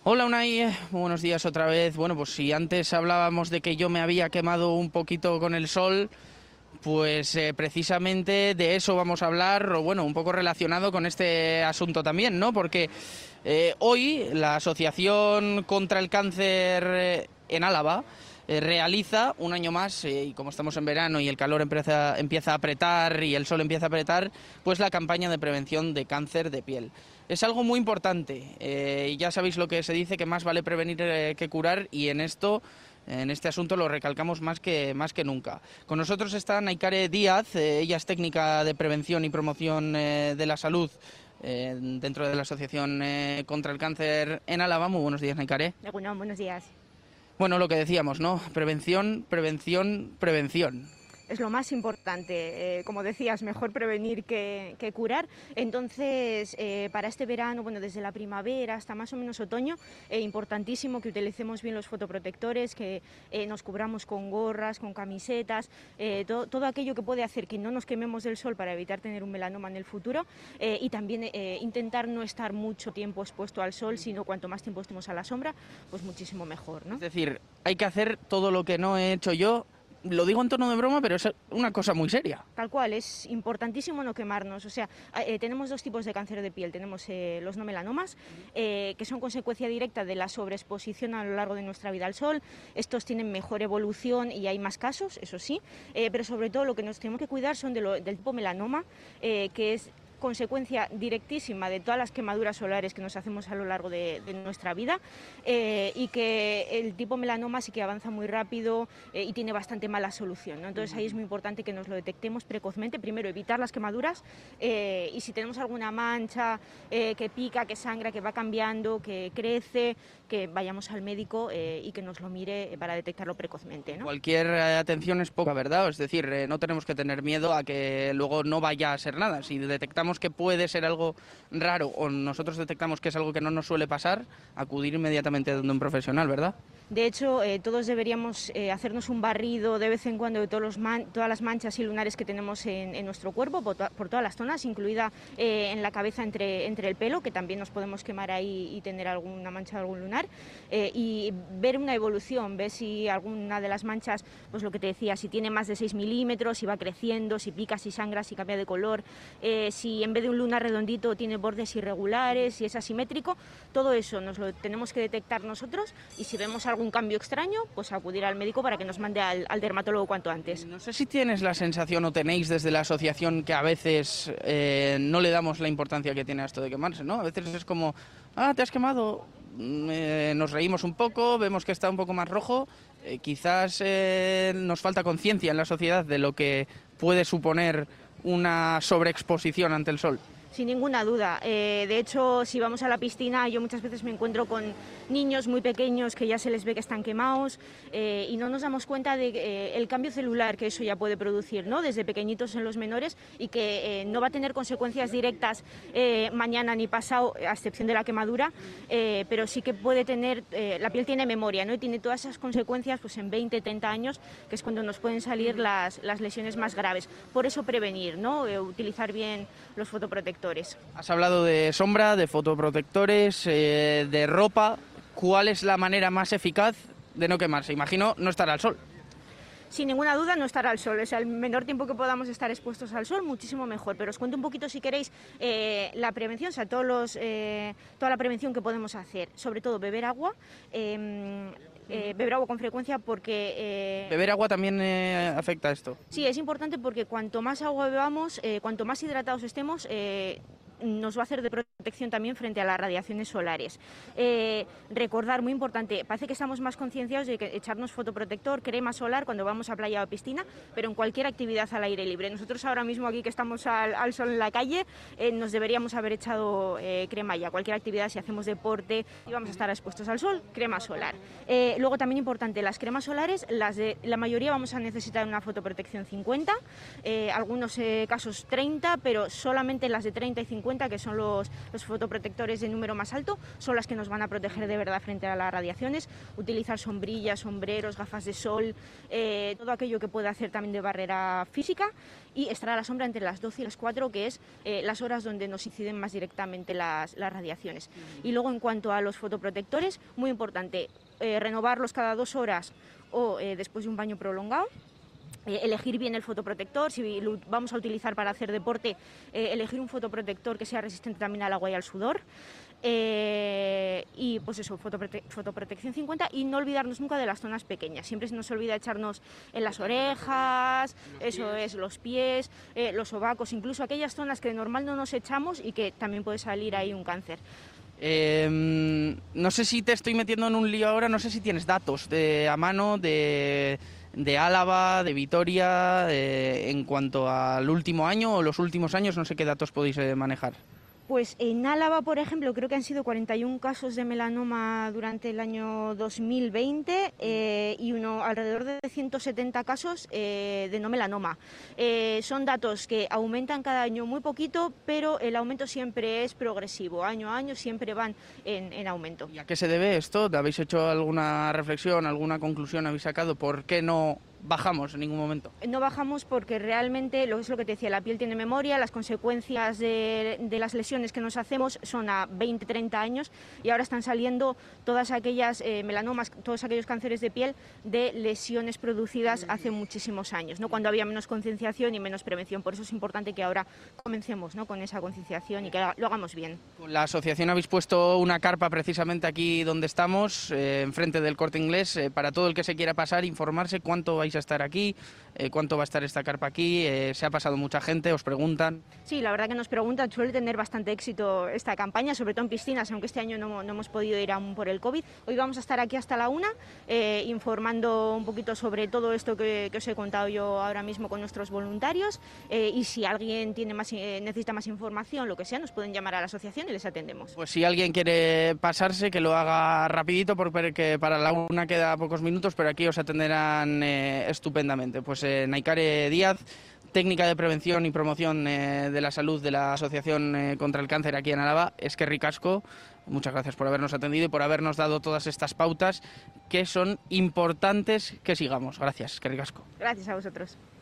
Hola Unai, buenos días otra vez. Bueno, pues si antes hablábamos de que yo me había quemado un poquito con el sol, pues precisamente de eso vamos a hablar, o bueno, un poco relacionado con este asunto también, ¿no? Porque hoy la Asociación contra el Cáncer en Álava realiza un año más, y como estamos en verano y el calor empieza a apretar y el sol empieza a apretar, pues la campaña de prevención de cáncer de piel. Es algo muy importante, y ya sabéis lo que se dice, que más vale prevenir que curar, y en este asunto lo recalcamos más que nunca. Con nosotros está Naikare Díaz, ella es técnica de prevención y promoción de la salud dentro de la Asociación contra el Cáncer en Álava. Muy buenos días, Naikare. Bueno, buenos días. Bueno, lo que decíamos, ¿no? Prevención, prevención, prevención. Es lo más importante, como decías, mejor prevenir que curar. Entonces, para este verano, bueno, desde la primavera hasta más o menos otoño, importantísimo que utilicemos bien los fotoprotectores, que nos cubramos con gorras, con camisetas, todo aquello que puede hacer que no nos quememos del sol para evitar tener un melanoma en el futuro, y también intentar no estar mucho tiempo expuesto al sol, sino cuanto más tiempo estemos a la sombra, pues muchísimo mejor, ¿no? Es decir, hay que hacer todo lo que no he hecho yo. Lo digo en tono de broma, pero es una cosa muy seria. Tal cual, es importantísimo no quemarnos. O sea, tenemos dos tipos de cáncer de piel. Tenemos los no melanomas, que son consecuencia directa de la sobreexposición a lo largo de nuestra vida al sol. Estos tienen mejor evolución y hay más casos, eso sí, pero sobre todo lo que nos tenemos que cuidar son del tipo melanoma, que es consecuencia directísima de todas las quemaduras solares que nos hacemos a lo largo de nuestra vida, y que el tipo melanoma sí que avanza muy rápido y tiene bastante mala solución, ¿no? Entonces ahí es muy importante que nos lo detectemos precozmente, primero evitar las quemaduras, y si tenemos alguna mancha que pica, que sangra, que va cambiando, que crece, que vayamos al médico y que nos lo mire para detectarlo precozmente, ¿no? Cualquier atención es poca, ¿verdad? Es decir, no tenemos que tener miedo a que luego no vaya a ser nada. Si detectamos que puede ser algo raro o nosotros detectamos que es algo que no nos suele pasar, acudir inmediatamente donde un profesional, ¿verdad? De hecho, todos deberíamos hacernos un barrido de vez en cuando de todas las manchas y lunares que tenemos en nuestro cuerpo, por todas las zonas, incluida en la cabeza entre el pelo, que también nos podemos quemar ahí y tener alguna mancha o algún lunar, y ver una evolución, ver si alguna de las manchas, pues lo que te decía, si tiene más de 6 milímetros, si va creciendo, si pica, si sangra, si cambia de color, si en vez de un lunar redondito tiene bordes irregulares, si es asimétrico. Todo eso nos lo tenemos que detectar nosotros, y si vemos algún cambio extraño, pues acudir al médico para que nos mande al dermatólogo cuanto antes. No sé si tienes la sensación o tenéis desde la asociación que a veces no le damos la importancia que tiene a esto de quemarse, ¿no? A veces es como, te has quemado, nos reímos un poco, vemos que está un poco más rojo, quizás nos falta conciencia en la sociedad de lo que puede suponer una sobreexposición ante el sol. Sin ninguna duda. De hecho, si vamos a la piscina, yo muchas veces me encuentro con niños muy pequeños que ya se les ve que están quemados, y no nos damos cuenta de el cambio celular que eso ya puede producir, ¿no? Desde pequeñitos en los menores, y que no va a tener consecuencias directas mañana ni pasado, a excepción de la quemadura, pero sí que puede tener, la piel tiene memoria, ¿no? Y tiene todas esas consecuencias pues en 20, 30 años, que es cuando nos pueden salir las lesiones más graves. Por eso prevenir, ¿no? Utilizar bien los fotoprotectores. Has hablado de sombra, de fotoprotectores, de ropa. ¿Cuál es la manera más eficaz de no quemarse? Imagino no estar al sol. Sin ninguna duda no estar al sol, o sea, el menor tiempo que podamos estar expuestos al sol, muchísimo mejor. Pero os cuento un poquito, si queréis, la prevención, o sea, toda la prevención que podemos hacer. Sobre todo beber agua, beber agua con frecuencia, porque... ¿Beber agua también afecta a esto? Sí, es importante, porque cuanto más agua bebamos, cuanto más hidratados estemos, nos va a hacer de protección también frente a las radiaciones solares. Recordar, muy importante, parece que estamos más concienciados de que echarnos fotoprotector, crema solar cuando vamos a playa o piscina, pero en cualquier actividad al aire libre. Nosotros ahora mismo aquí que estamos al sol en la calle, nos deberíamos haber echado crema ya. Cualquier actividad, si hacemos deporte y vamos a estar expuestos al sol, crema solar. Luego también importante, las cremas solares, la mayoría vamos a necesitar una fotoprotección 50, algunos casos 30, pero solamente las de 30 y 50 50, que son los fotoprotectores de número más alto, son las que nos van a proteger de verdad frente a las radiaciones. Utilizar sombrillas, sombreros, gafas de sol, todo aquello que puede hacer también de barrera física, y estar a la sombra entre las 12 y las 4, que es las horas donde nos inciden más directamente las radiaciones. Y luego, en cuanto a los fotoprotectores, muy importante, renovarlos cada 2 horas o después de un baño prolongado. Elegir bien el fotoprotector, si lo vamos a utilizar para hacer deporte, elegir un fotoprotector que sea resistente también al agua y al sudor. Y pues eso, fotoprotección 50, y no olvidarnos nunca de las zonas pequeñas. Siempre se nos olvida echarnos en las orejas, eso es, los pies, los sobacos, incluso aquellas zonas que de normal no nos echamos y que también puede salir ahí un cáncer. No sé si te estoy metiendo en un lío ahora, no sé si tienes datos a mano de Álava, de Vitoria, en cuanto al último año o los últimos años, no sé qué datos podéis manejar. Pues en Álava, por ejemplo, creo que han sido 41 casos de melanoma durante el año 2020 y alrededor de 170 casos de no melanoma. Son datos que aumentan cada año muy poquito, pero el aumento siempre es progresivo. Año a año siempre van en aumento. ¿Y a qué se debe esto? ¿Habéis hecho alguna reflexión, alguna conclusión habéis sacado? ¿Por qué no bajamos en ningún momento? No bajamos porque realmente, es lo que te decía, la piel tiene memoria, las consecuencias de las lesiones que nos hacemos son a 20, 30 años, y ahora están saliendo todas aquellas melanomas, todos aquellos cánceres de piel de lesiones producidas hace muchísimos años, ¿no? Cuando había menos concienciación y menos prevención. Por eso es importante que ahora comencemos, ¿no?, con esa concienciación y que lo hagamos bien. Con la asociación habéis puesto una carpa precisamente aquí donde estamos, enfrente del Corte Inglés, para todo el que se quiera pasar, informarse cuánto vais a estar aquí, cuánto va a estar esta carpa aquí. Se ha pasado mucha gente, os preguntan. Sí, la verdad que nos preguntan, suele tener bastante éxito esta campaña, sobre todo en piscinas, aunque este año no hemos podido ir aún por el COVID. Hoy vamos a estar aquí hasta la 1, informando un poquito sobre todo esto que os he contado yo ahora mismo con nuestros voluntarios, y si alguien necesita más información, lo que sea, nos pueden llamar a la asociación y les atendemos. Pues si alguien quiere pasarse, que lo haga rapidito, porque para la 1 queda pocos minutos, pero aquí os atenderán estupendamente. Pues Naikare Díaz, técnica de prevención y promoción de la salud de la Asociación contra el Cáncer aquí en Álava. Eskerrik asko, muchas gracias por habernos atendido y por habernos dado todas estas pautas que son importantes que sigamos. Gracias, eskerrik asko. Gracias a vosotros.